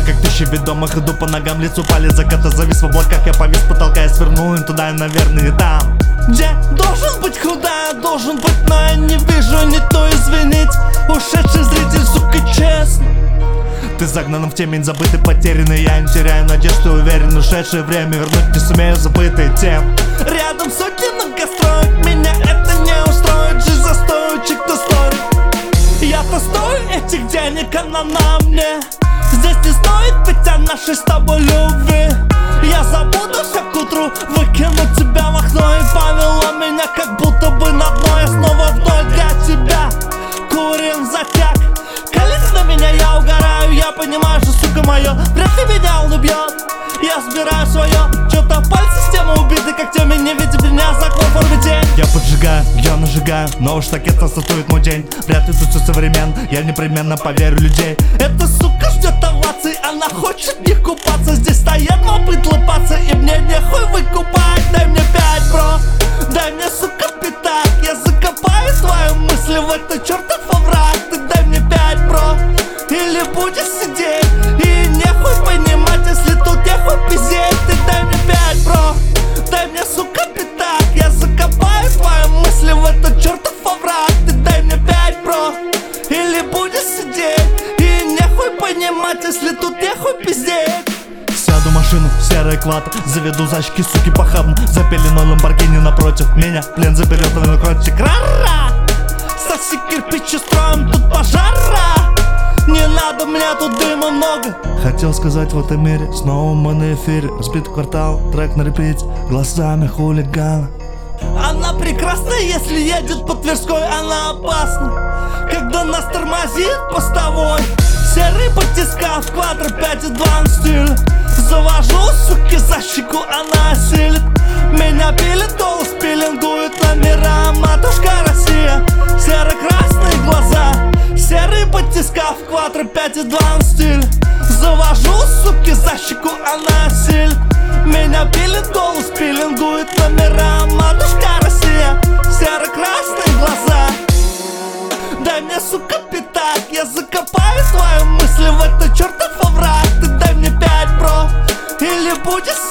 как тысячи ведомых, иду по ногам, лицу палец заката завис в облаках. Я повис с потолка, я свернул им туда, и, наверное, не там, где должен быть худая, должен быть, но я не вижу, не то извинить. Ушедший зритель, сука, честно. Ты загнан в темень, забытый, потерянный. Я не теряю надежды, уверен, ушедшее время вернуть не сумею забытые тем. Рядом сотни многостроек, меня это не устроит. Жизнь застойчик, кто стоит. Я-то стою этих денег, она на мне. Здесь не стоит ведь о нашей с тобой любви. Я забуду все к утру, выкину тебя в окно. И повело меня как будто бы на дно. Я снова вновь для тебя курим затяг. Колись на меня, я угораю, я понимаю, что, сука, мое. Вряд ли меня он убьет, я собираю свое. Чё-то пальцы системы убиты, как теми не видят меня за форме день. Я поджигаю, я нажигаю, но уж так это статует мой день. Вряд ли тут все современно, я непременно поверю людей. Эта сука ждет оваций, она хочет в них купаться. Здесь стоят мобы тлопаться, и мне нехуй выкупать. Дай мне 5, бро, дай мне, сука, пятак. Я закопаю твои мысли в этот чертов овраг. Ты дай мне 5, бро, или будешь сидеть. И нехуй понимать, если тут нехуй пиздеть. Ты дай мне 5, бро, дай мне, сука, пятак. Я закопаю твои мысли в этот чертов овраг. Ты дай мне 5, бро, или будешь сидеть. И нехуй понимать, если тут нехуй пиздеть. Сяду в машину, серый экватор, заведу зачки, суки, похабно. За пеленой ламборгини напротив меня плен заберет, и накротик. Ра-ра! Соси кирпичи, строим тут пожара. Не надо, мне тут дыма много. Хотел сказать в этом мире, снова мы на эфире. Разбитый квартал, трек на репите, глазами хулигана. Она прекрасна, если едет по Тверской, она опасна, когда нас тормозит постовой. Серый батиска в квадро 5,2 стиль. Завожу, суки, за щеку, она осилит. Меня пилит, голос пилингует номера. Матушка Россия, серо-красные глаза. Серый батиска в квадро 5,2 стиль. Завожу, суки, за щеку, она осилит. Меня пилит, голос пилингует номера. Матушка Россия, серо-красные глаза. Дай мне, сука, пятак, я закопаю твои мысли в этот чертов овраг. Ты дай мне 5, бро, или будешь